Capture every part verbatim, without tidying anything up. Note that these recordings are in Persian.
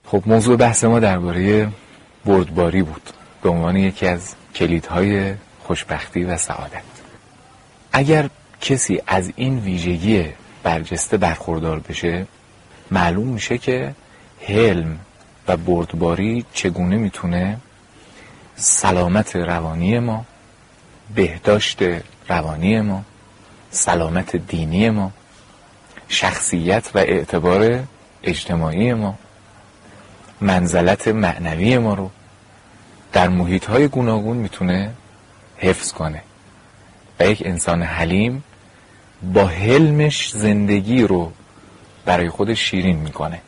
خب موضوع بحث ما درباره بردباری بود به عنوان یکی از کلیدهای خوشبختی و سعادت. اگر کسی از این ویژگی برجسته برخوردار بشه، معلوم میشه که حلم و بردباری چگونه میتونه سلامت روانی ما، بهداشت روانی ما، سلامت دینی ما، شخصیت و اعتبار اجتماعی ما، منزلت معنوی ما رو در محیط‌های گوناگون میتونه حفظ کنه. و یک انسان حلیم با حلمش زندگی رو برای خودش شیرین میکنه،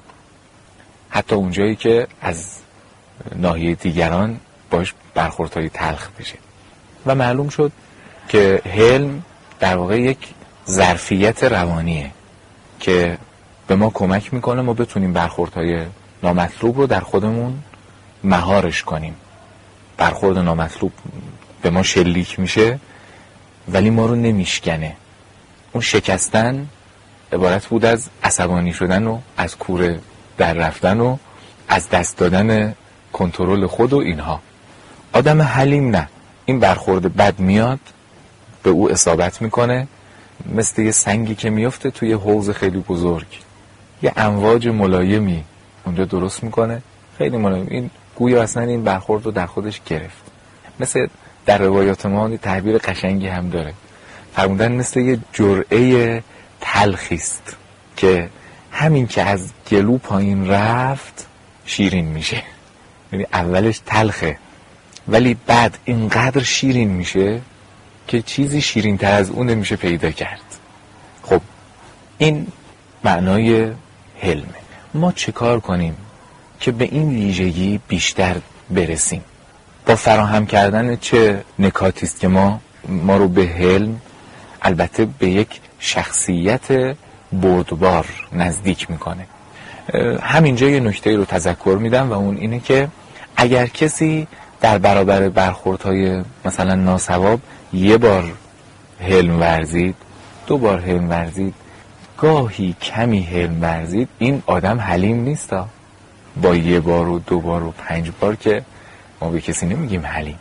حتی اونجایی که از ناحیه دیگران باش برخوردهای تلخ بشه. و معلوم شد که حلم در واقع یک ظرفیت روانیه که به ما کمک میکنه ما بتونیم برخوردهای نامطلوب رو در خودمون مهارش کنیم. برخورد نامطلوب به ما شلیک میشه ولی ما رو نمیشکنه. اون شکستن عبارت بود از عصبانی شدن و از کوره در رفتن و از دست دادن کنترل خود و اینها. آدم حلیم نه، این برخورد بد میاد به او اصابت میکنه، مثل یه سنگی که میفته توی حوض خیلی بزرگ، یه امواج ملایمی اونجا درست میکنه، خیلی ملایم. این گویا اصلا این برخورد رو در خودش گرفت. مثل در روایات ما تعبیر قشنگی هم داره، فرمودن مثل یه جرعه تلخیست که همین که از گلو پایین رفت شیرین میشه. یعنی اولش تلخه ولی بعد اینقدر شیرین میشه که چیزی شیرین تر از اون نمیشه پیدا کرد. خب این معنای حلمه. ما چه کار کنیم که به این ویژگی بیشتر برسیم؟ با فراهم کردن چه نکاتی است که ما ما رو به حلم، البته به یک شخصیت بردبار نزدیک میکنه. همینجا یه نکته رو تذکر میدم و اون اینه که اگر کسی در برابر برخوردهای مثلا ناصواب یه بار حلم ورزید، دو بار حلم ورزید، گاهی کمی حلم ورزید، این آدم حلیم نیست. با یه بار و دو بار و پنج بار که ما به کسی نمیگیم حلیم.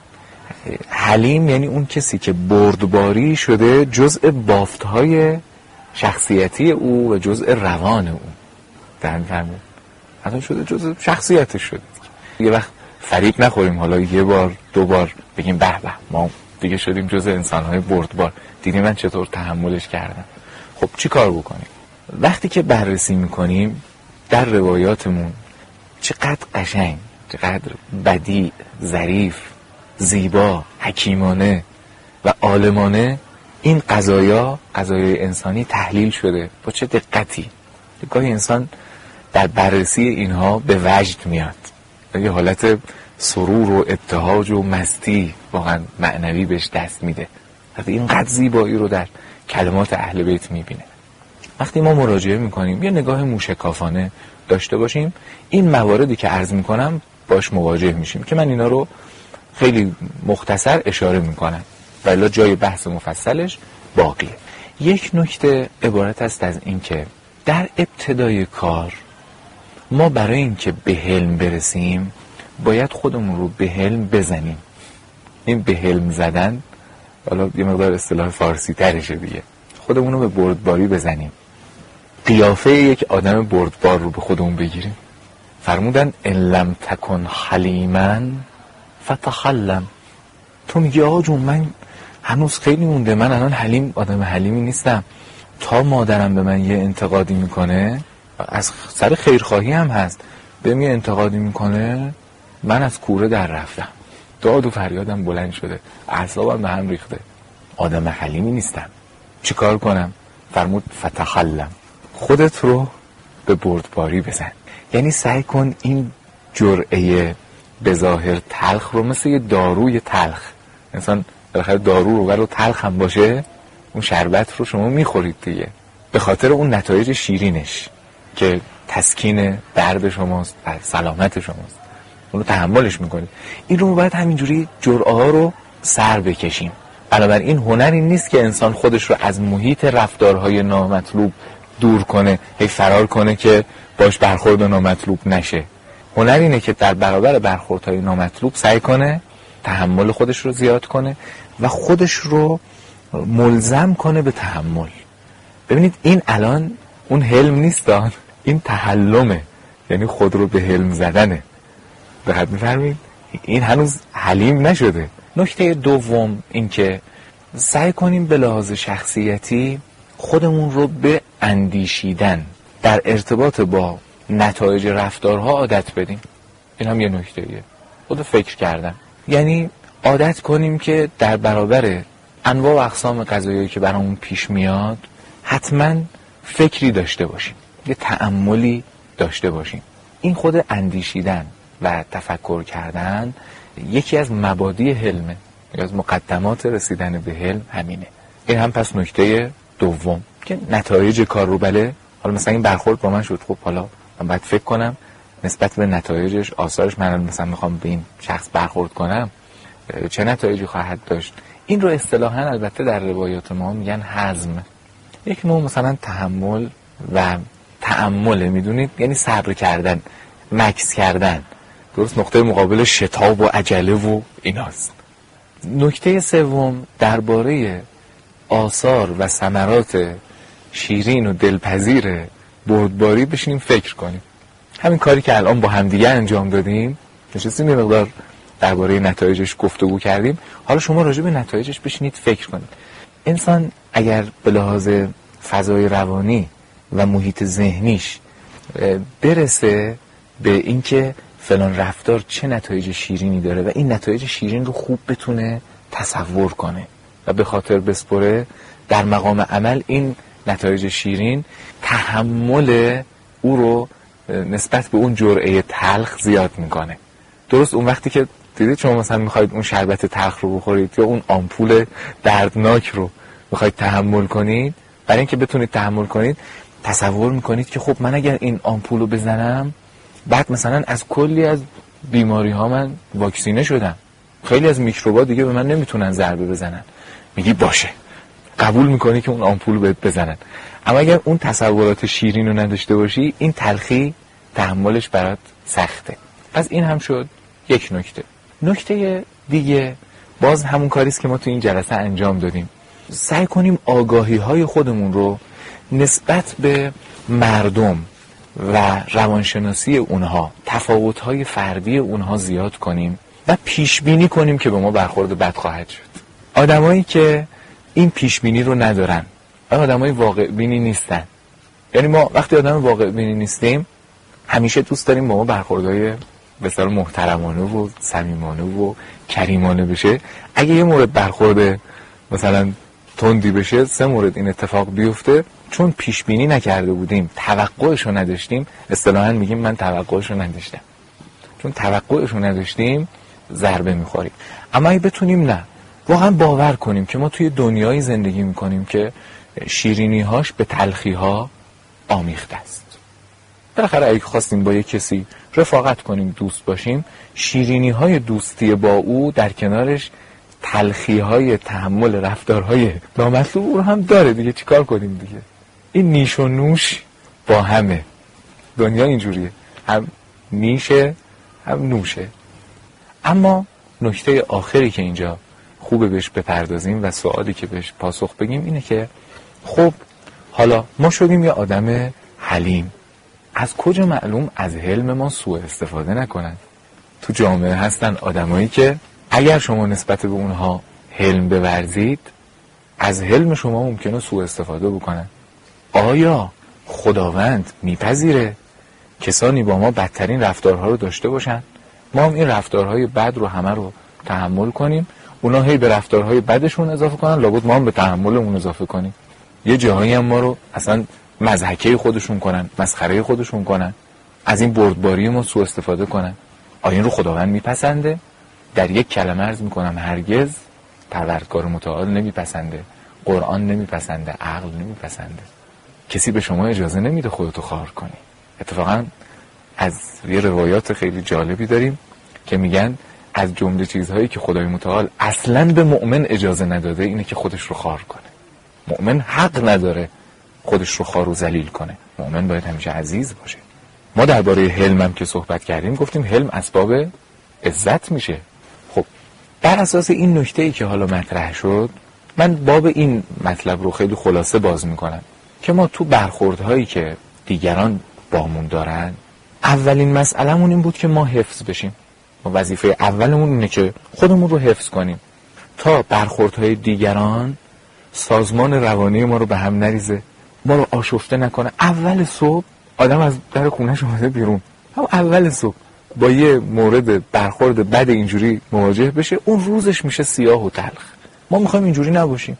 حلیم یعنی اون کسی که بردباری شده جزء بافتهای شخصیتی او و جزء روان او. در فهمید حتی شده جزء شخصیتش شده. یه وقت فریب نخوریم حالا یه بار دو بار بگیم به به ما دیگه شدیم جزء انسانهای بردبار، دیدی من چطور تحملش کردم. خب چی کار بکنیم؟ وقتی که بررسی میکنیم در روایاتمون چقدر قشنگ، چقدر بدیع، ظریف، زیبا، حکیمانه و عالمانه این قضایا، قضایای انسانی تحلیل شده، با چه دقتی. گاهی انسان در بررسی اینها به وجد میاد، یه حالت سرور و ابتهاج و مستی واقعا معنوی بهش دست میده وقتی اینقدر زیبایی رو در کلمات اهل بیت میبینه. وقتی ما مراجعه میکنیم یه نگاه موشکافانه داشته باشیم، این مواردی که عرض میکنم باش مواجه میشیم که من اینا رو خیلی مختصر اشاره میکنم ولی جای بحث مفصلش باقیه. یک نکته عبارت است از این که در ابتدای کار ما برای این که به حلم برسیم باید خودمون رو به حلم بزنیم. این به حلم زدن حالا یه مقدار اصطلاح فارسی ترشه دیگه، خودمون رو به بردباری بزنیم، قیافه یک آدم بردبار رو به خودمون بگیریم. فرمودن ان لم تکن حلیما فتحلم. تو میگی آقا جون من هنوز خیلی مونده، من الان حلیم آدم حلیمی نیستم. تا مادرم به من یه انتقادی میکنه، از سر خیرخواهی هم هست، به من انتقادی میکنه، من از کوره در رفتم، داد و فریادم بلند شده، اعصابم به هم ریخته، آدم حلیمی نیستم. چی کار کنم؟ فرمود فتحلم، خودت رو به بردباری بزن. یعنی سعی کن این جرعه به ظاهر تلخ رو مثل یه داروی تلخ، انسان بالاخره دارو رو ولو تلخ هم باشه اون شربت رو شما میخورید دیگه به خاطر اون نتایج شیرینش که تسکین درد شماست و سلامت شماست، اون رو تحملش میکنید. این رو باید همینجوری جرعه ها رو سر بکشیم. علاوه این هنر این نیست که انسان خودش رو از محیط رفتارهای نامطلوب دور کنه، هی فرار کنه که باش برخورد نامطلوب نشه. هنر اینه که در برابر برخوردهای نامطلوب سعی کنه تحمل خودش رو زیاد کنه و خودش رو ملزم کنه به تحمل. ببینید این الان اون حلم نیستان، این تحلمه، یعنی خود رو به حلم زدنه. دقت می‌فرمایید؟ این هنوز حلیم نشده. نکته دوم این که سعی کنیم به لحاظ شخصیتی خودمون رو به اندیشیدن در ارتباط با نتایج رفتارها عادت بدیم. این هم یه نکته‌ایه، خود فکر کردن. یعنی عادت کنیم که در برابر انواع و اقسام قضایایی که برامون پیش میاد حتما فکری داشته باشیم، یه تأملی داشته باشیم. این خود اندیشیدن و تفکر کردن یکی از مبادی حلمه، یا از مقدمات رسیدن به حلم همینه. این هم پس نکته دوم که نتایج کار رو بله، حالا مثلا این برخورد با من شد، خب حالا من باید فکر کنم نسبت به نتایجش، آثارش، من مثلا میخوام به این شخص برخورد کنم چه نتایجی خواهد داشت. این رو اصطلاحاً البته در روایات ما میگن حزم. یک نوع مثلا تحمل و تأمل، میدونید، یعنی صبر کردن، مکث کردن. درست نقطه مقابل شتاب و عجله و ایناست. نکته سوم درباره آثار و ثمرات شیرین و دلپذیر بردباری بشینیم فکر کنیم. همین کاری که الان با همدیگه انجام دادیم، نشستیم یه مقدار درباره نتایجش گفتگو کردیم، حالا شما راجع به نتایجش بشینید فکر کنید. انسان اگر به لحاظ فضای روانی و محیط ذهنیش برسه به اینکه فلان رفتار چه نتایج شیرینی داره و این نتایج شیرین رو خوب بتونه تصور کنه و به خاطر بسپره، در مقام عمل این نتایج شیرین تحمل او رو نسبت به اون جرعه تلخ زیاد میکنه. درست اون وقتی که دیدید شما مثلا میخواید اون شربت تلخ رو بخورید یا اون آمپول دردناک رو میخواید تحمل کنید، برای اینکه بتونید تحمل کنید تصور میکنید که خب من اگر این آمپول رو بزنم بعد مثلا از کلی از بیماری ها من واکسینه شدم، خیلی از میکروبا دیگه به من نمیتونن ضربه بزنن. میگی باشه، قبول میکنی که اون آمپول رو بهت بزنن. اما اگر اون تصورات شیرین رو نداشته باشی، این تلخی تحملش برات سخته. پس این هم شد یک نکته. نکته دیگه باز همون کاریست که ما تو این جلسه انجام دادیم. سعی کنیم آگاهی های خودمون رو نسبت به مردم و روانشناسی اونها، تفاوت‌های فردی اونها زیاد کنیم و پیش بینی کنیم که به ما برخورد بد خواهد شد. آدمایی که این پیش بینی رو ندارن، آدمای واقع بینی نیستن. یعنی ما وقتی آدم واقع بینی نیستیم همیشه دوست داریم با ما برخوردهای بسیار محترمانه و صمیمانه و کریمانه بشه. اگه یه مورد برخورد مثلا تندی بشه، سه مورد این اتفاق بیفته، چون پیش بینی نکرده بودیم، توقعش رو نداشتیم، اصطلاحاً میگیم من توقعش رو نداشتم. چون توقعش رو نداشتیم ضربه میخوریم. اما اگه بتونیم نه، واقعا باور کنیم که ما توی دنیایی زندگی میکنیم که شیرینی‌هاش به تلخی‌ها آمیخته است. بالاخره اگه خواستیم با یک کسی رفاقت کنیم، دوست باشیم، شیرینی‌های دوستی با او در کنارش تلخی‌های تحمل رفتارهای نامطلوب رو هم داره دیگه. چیکار کنیم دیگه؟ این نیش و نوش با همه. دنیا اینجوریه، هم نیشه هم نوشه. اما نکته آخری که اینجا خوبه بهش بپردازیم و سوالی که بهش پاسخ بگیم اینه که خب حالا ما شدیم یه آدم حلیم، از کجا معلوم از حلم ما سوء استفاده نکنن؟ تو جامعه هستن آدمایی که اگر شما نسبت به اونها حلم بورزید، از حلم شما ممکنه سوء استفاده بکنن. آیا خداوند میپذیره کسانی با ما بدترین رفتارها رو داشته باشن؟ ما هم این رفتارهای بد رو همه رو تحمل کنیم، اونا هی به رفتارهای بدشون اضافه کنن، لابد ما هم به تحملمون اضافه کنیم. یه جاهایی هم ما رو اصلا مضحکه خودشون کنن، مسخره خودشون کنن، از این بردباری ما سوء استفاده کنن. آیا این رو خداوند میپسنده؟ در یک کلمه عرض میکنم هرگز پروردگار متعال نمیپسنده، قرآن نمیپسنده، عقل نمیپسنده. کسی به شما اجازه نمیده خودتو خار کنی. اتفاقا از یه روایات خیلی جالبی داریم که میگن از جمله چیزهایی که خدای متعال اصلاً به مؤمن اجازه نداده اینه که خودش رو خار کنه. مؤمن حق نداره خودش رو خار و ذلیل کنه. مؤمن باید همیشه عزیز باشه. ما درباره حلم هم که صحبت کردیم گفتیم حلم اسباب عزت میشه. خب بر اساس این نکته‌ای که حالا مطرح شد، من باب این مطلب رو خیلی خلاصه باز میکنم که ما تو برخوردهایی که دیگران بامون دارن، اولین مسئله‌مون این بود که ما حفظ بشیم. ما وظیفه اولمون اینه که خودمون رو حفظ کنیم تا برخوردهای دیگران سازمان روانی ما رو به هم نریزه، ما رو آشفته نکنه. اول صبح آدم از در خونه‌ش اومده بیرون، هم اول صبح با یه مورد برخورد بد اینجوری مواجه بشه، اون روزش میشه سیاه و تلخ. ما میخوایم اینجوری نباشیم.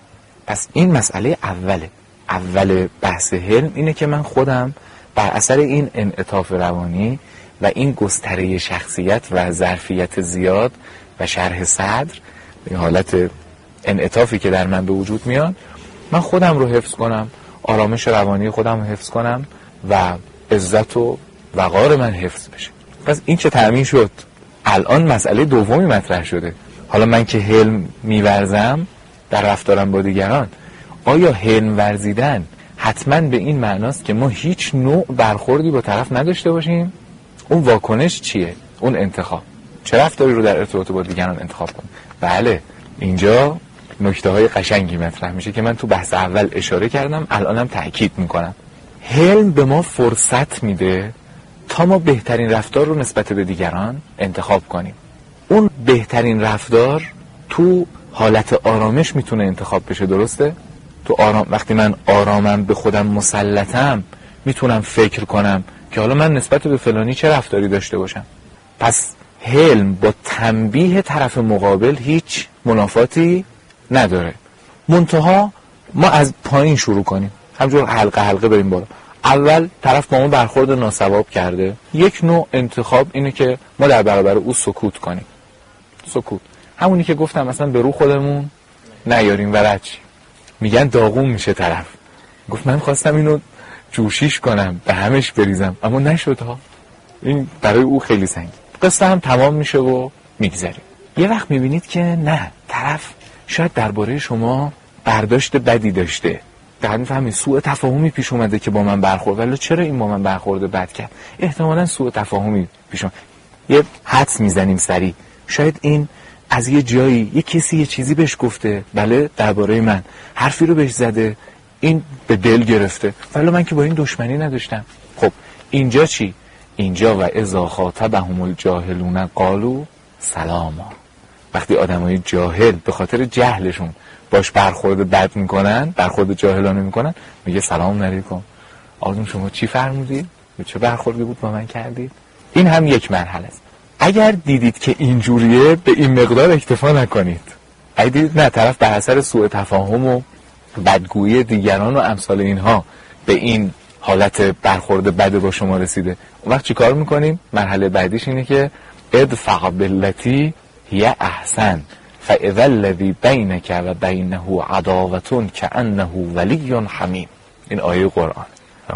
پس این مسئله اوله. اول بحث حلم اینه که من خودم بر اثر این انعطاف روانی و این گستره شخصیت و ظرفیت زیاد و شرح صدر، این حالت انعطافی که در من به وجود میاد، من خودم رو حفظ کنم، آرامش روانی خودم رو حفظ کنم و عزت و وقار من حفظ بشه. پس این چه تأمین شد؟ الان مسئله دومی مطرح شده. حالا من که حلم میورزم در رفتارم با دیگران، آیا حلم ورزیدن حتما به این معناست که ما هیچ نوع برخوردی با طرف نداشته باشیم؟ اون واکنش چیه؟ اون انتخاب چه رفتاری رو در ارتباط با دیگران انتخاب کنیم؟ بله، اینجا نکته های قشنگی مطرح میشه که من تو بحث اول اشاره کردم، الانم تأکید میکنم. حلم به ما فرصت میده تا ما بهترین رفتار رو نسبت به دیگران انتخاب کنیم. اون بهترین رفتار تو حالت آرامش میتونه انتخاب بشه، درسته؟ تو آرام، وقتی من آرامم، به خودم مسلطم، میتونم فکر کنم که حالا من نسبت به فلانی چه رفتاری داشته باشم. پس حلم با تنبیه طرف مقابل هیچ منافاتی نداره. منتها ما از پایین شروع کنیم، همجور حلقه حلقه بریم بالا. اول طرف با ما برخورد ناصواب کرده، یک نوع انتخاب اینه که ما در برابر او سکوت کنیم. سکوت همونی که گفتم، مثلا به رو خودمون نیاریم و رد شیم. میگن داغون میشه طرف. گفت من خواستم اینو جوشیش کنم، به همش بریزم، اما نشد ها. این برای او خیلی سنگین. قصه هم تمام میشه و میگذریم. یه وقت میبینید که نه، طرف شاید درباره شما برداشت بدی داشته، در میفهمی سوء تفاهمی پیش اومده که با من برخورد، ولی چرا این با من برخورد بد کرد؟ احتمالاً سوء تفاهمی پیش اومد. یه حدس میزنیم سری، شاید این از یه جایی یه کسی یه چیزی بهش گفته، بله، درباره من حرفی رو بهش زده، این به دل گرفته، ولی من که با این دشمنی نداشتم. خب اینجا چی؟ اینجا و اذا خاطبهم الجاهلون قالوا سلاما. وقتی آدمای جاهل به خاطر جهلشون باش برخورد بد میکنن، برخورد جاهلانه میکنن، میگه سلام علیکم، آقا شما چی فرمودید؟ چه برخوردی بود با من کردید؟ این هم یک مرحله است. اگر دیدید که اینجوریه، به این مقدار اکتفا نکنید. اگر دیدید نه، طرف بر اثر سوء تفاهم و بدگویی دیگران و امثال اینها به این حالت برخورد بد با شما رسیده، اون وقت چی کار میکنیم؟ مرحله بعدیش اینه که ادفع بالتی هی احسن فاذا الذی بینک و بینه عداوة کأنه ولی حمیم. این آیه قرآن.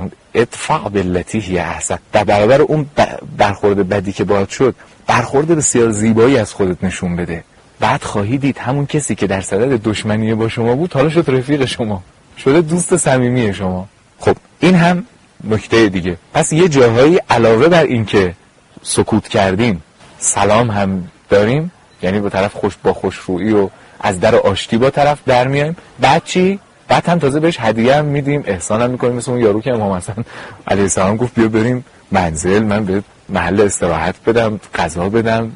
ادفع بالتی هی احسن، در برابر اون برخورد بدی که باید شد، برخورد بسیار زیبایی از خودت نشون بده. بعد خواهی دید همون کسی که در صدد دشمنی با شما بود، حالا شد رفیق شما، شده دوست صمیمی شما. خب این هم نکته دیگه. پس یه جاهایی علاوه بر این که سکوت کردیم، سلام هم داریم، یعنی با طرف خوش با خوشرویی و از در آشتی با طرف در میایم. بعد چی؟ بعد هم تازه بهش هدیه هم میدیم، احسان هم میکنیم. مثل اون یارو که امام حسن علیه السلام گفت بیا بریم منزل، من به محل استراحت بدم، غذا بدم،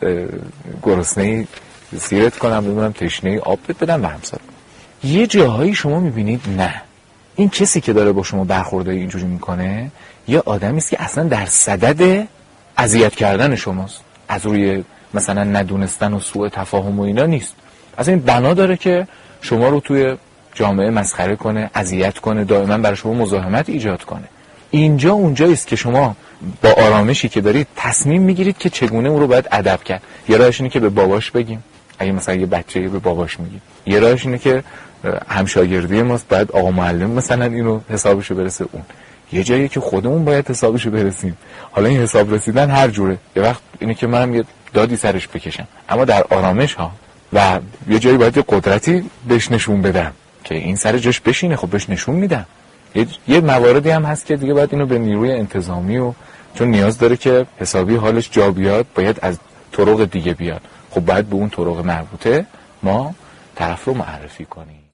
گرسنه‌ای سیرت کنم، ببینم تشنه‌ای آب بدم و همسر. یه جاهایی شما میبینید نه، این کسی که داره با شما برخوردای اینجوری میکنه یه آدمی است که اصلا در صدد اذیت کردن شماست، از روی مثلا ندونستن و سوء تفاهم و اینا نیست. اصلا این بنا داره که شما رو توی جامعه مسخره کنه، اذیت کنه، دائما برای شما مزاحمت ایجاد کنه. اینجا اونجایی است که شما با آرامشی که دارید تصمیم میگیرید که چگونه اون رو باید ادب کرد. یه راهش اینه که به باباش بگیم، اگه مثلا یه بچه‌ای به باباش میگیم. یه راهش اینه که همشاگردی ماست، باید آقا معلم مثلا اینو حسابشو برسه اون. یه جایی که خودمون باید حسابشو برسیم. حالا این حساب رسیدن هر جوره. یه وقت اینه که منم یه دادی سرش بکشم، اما در آرامش ها. و یه جایی باید یه قدرتی بهش نشون بدم که این سر جاش بشینه. خب بهش نشون میدم. یه, یه مواردی هم هست که دیگه باید اینو به نیروی انتظامی و چون نیاز داره که حسابی حالش جا بیاد باید از طرق دیگه بیاد، خب باید به اون طرق مربوطه ما طرف رو معرفی کنیم.